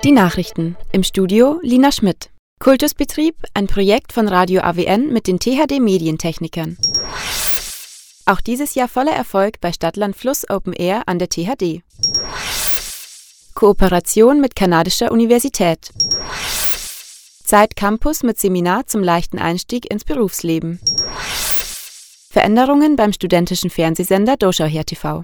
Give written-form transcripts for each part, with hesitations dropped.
Die Nachrichten. Im Studio Lina Schmidt. Kultusbetrieb, ein Projekt von Radio AWN mit den THD Medientechnikern. Auch dieses Jahr voller Erfolg bei Stadtland Fluss Open Air an der THD. Kooperation mit kanadischer Universität. Zeit Campus mit Seminar zum leichten Einstieg ins Berufsleben. Veränderungen beim studentischen Fernsehsender Doschauher TV.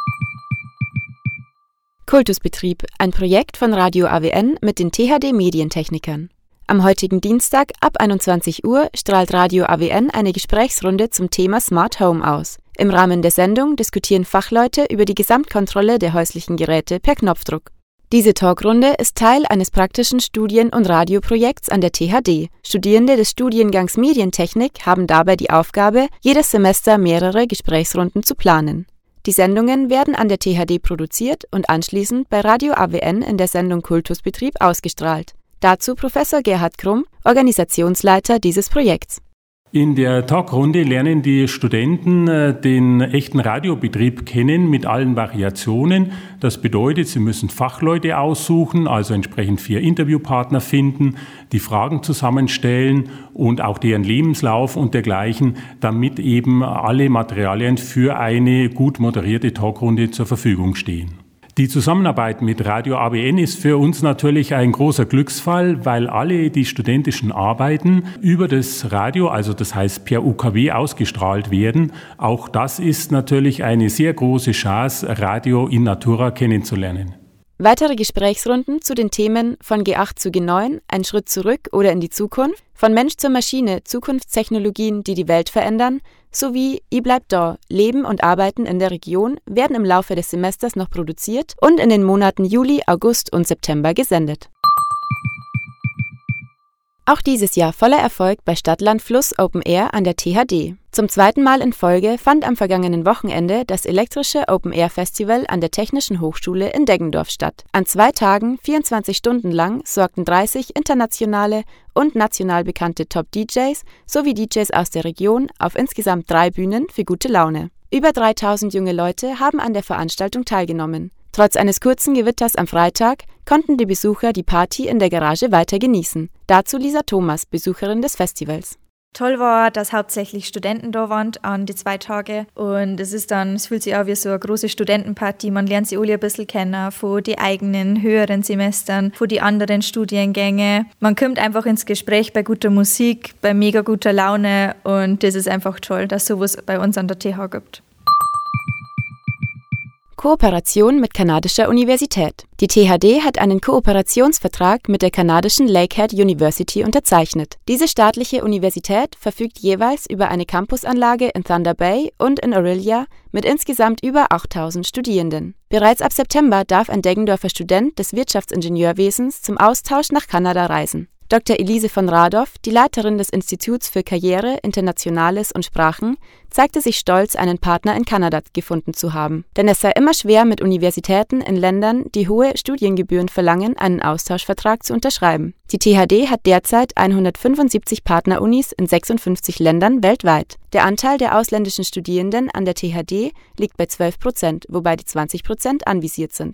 Kultusbetrieb, ein Projekt von Radio AWN mit den THD Medientechnikern. Am heutigen Dienstag ab 21 Uhr strahlt Radio AWN eine Gesprächsrunde zum Thema Smart Home aus. Im Rahmen der Sendung diskutieren Fachleute über die Gesamtkontrolle der häuslichen Geräte per Knopfdruck. Diese Talkrunde ist Teil eines praktischen Studien- und Radioprojekts an der THD. Studierende des Studiengangs Medientechnik haben dabei die Aufgabe, jedes Semester mehrere Gesprächsrunden zu planen. Die Sendungen werden an der THD produziert und anschließend bei Radio AWN in der Sendung Kultusbetrieb ausgestrahlt. Dazu Professor Gerhard Krumm, Organisationsleiter dieses Projekts. In der Talkrunde lernen die Studenten den echten Radiobetrieb kennen mit allen Variationen. Das bedeutet, sie müssen Fachleute aussuchen, also entsprechend 4 Interviewpartner finden, die Fragen zusammenstellen und auch deren Lebenslauf und dergleichen, damit eben alle Materialien für eine gut moderierte Talkrunde zur Verfügung stehen. Die Zusammenarbeit mit Radio AWN ist für uns natürlich ein großer Glücksfall, weil alle die studentischen Arbeiten über das Radio, also das heißt per UKW, ausgestrahlt werden. Auch das ist natürlich eine sehr große Chance, Radio in Natura kennenzulernen. Weitere Gesprächsrunden zu den Themen von G8 zu G9, ein Schritt zurück oder in die Zukunft, von Mensch zur Maschine, Zukunftstechnologien, die die Welt verändern, sowie I bleib da, Leben und Arbeiten in der Region werden im Laufe des Semesters noch produziert und in den Monaten Juli, August und September gesendet. Auch dieses Jahr voller Erfolg bei Stadtland Fluss Open Air an der THD. Zum zweiten Mal in Folge fand am vergangenen Wochenende das elektrische Open Air Festival an der Technischen Hochschule in Deggendorf statt. An 2 Tagen, 24 Stunden lang, sorgten 30 internationale und national bekannte Top-DJs sowie DJs aus der Region auf insgesamt 3 Bühnen für gute Laune. Über 3000 junge Leute haben an der Veranstaltung teilgenommen. Trotz eines kurzen Gewitters am Freitag konnten die Besucher die Party in der Garage weiter genießen. Dazu Lisa Thomas, Besucherin des Festivals. Toll war, dass hauptsächlich Studenten da waren an die 2 Tage und es fühlt sich auch wie so eine große Studentenparty. Man lernt sie alle ein bisschen kennen von den eigenen höheren Semestern, von den anderen Studiengängen. Man kommt einfach ins Gespräch bei guter Musik, bei mega guter Laune und das ist einfach toll, dass es sowas bei uns an der TH gibt. Kooperation mit kanadischer Universität. Die THD hat einen Kooperationsvertrag mit der kanadischen Lakehead University unterzeichnet. Diese staatliche Universität verfügt jeweils über eine Campusanlage in Thunder Bay und in Orillia mit insgesamt über 8000 Studierenden. Bereits ab September darf ein Deggendorfer Student des Wirtschaftsingenieurwesens zum Austausch nach Kanada reisen. Dr. Elise von Radow, die Leiterin des Instituts für Karriere, Internationales und Sprachen, zeigte sich stolz, einen Partner in Kanada gefunden zu haben. Denn es sei immer schwer, mit Universitäten in Ländern, die hohe Studiengebühren verlangen, einen Austauschvertrag zu unterschreiben. Die THD hat derzeit 175 Partnerunis in 56 Ländern weltweit. Der Anteil der ausländischen Studierenden an der THD liegt bei 12%, wobei die 20% anvisiert sind.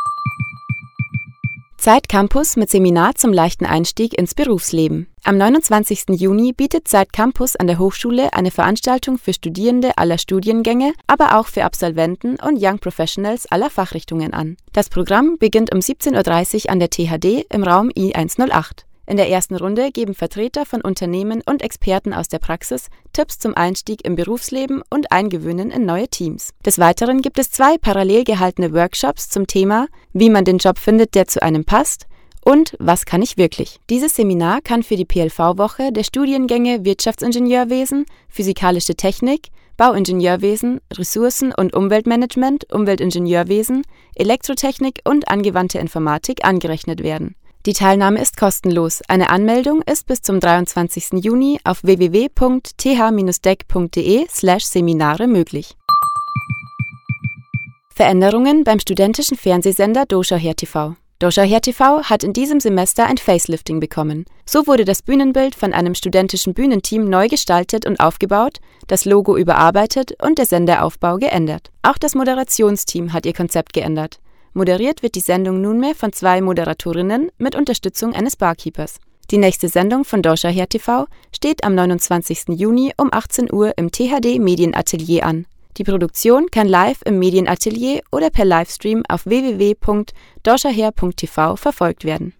Zeit Campus mit Seminar zum leichten Einstieg ins Berufsleben. Am 29. Juni bietet Zeit Campus an der Hochschule eine Veranstaltung für Studierende aller Studiengänge, aber auch für Absolventen und Young Professionals aller Fachrichtungen an. Das Programm beginnt um 17:30 Uhr an der THD im Raum I108. In der ersten Runde geben Vertreter von Unternehmen und Experten aus der Praxis Tipps zum Einstieg im Berufsleben und Eingewöhnen in neue Teams. Des Weiteren gibt es 2 parallel gehaltene Workshops zum Thema, wie man den Job findet, der zu einem passt, und was kann ich wirklich? Dieses Seminar kann für die PLV-Woche der Studiengänge Wirtschaftsingenieurwesen, Physikalische Technik, Bauingenieurwesen, Ressourcen- und Umweltmanagement, Umweltingenieurwesen, Elektrotechnik und angewandte Informatik angerechnet werden. Die Teilnahme ist kostenlos. Eine Anmeldung ist bis zum 23. Juni auf www.th-dec.de/Seminare möglich. Veränderungen beim studentischen Fernsehsender Doschauher TV. Doschauher TV hat in diesem Semester ein Facelifting bekommen. So wurde das Bühnenbild von einem studentischen Bühnenteam neu gestaltet und aufgebaut, das Logo überarbeitet und der Senderaufbau geändert. Auch das Moderationsteam hat ihr Konzept geändert. Moderiert wird die Sendung nunmehr von 2 Moderatorinnen mit Unterstützung eines Barkeepers. Die nächste Sendung von Dorschau Her TV steht am 29. Juni um 18 Uhr im THD Medienatelier an. Die Produktion kann live im Medienatelier oder per Livestream auf www.dorschauher.tv verfolgt werden.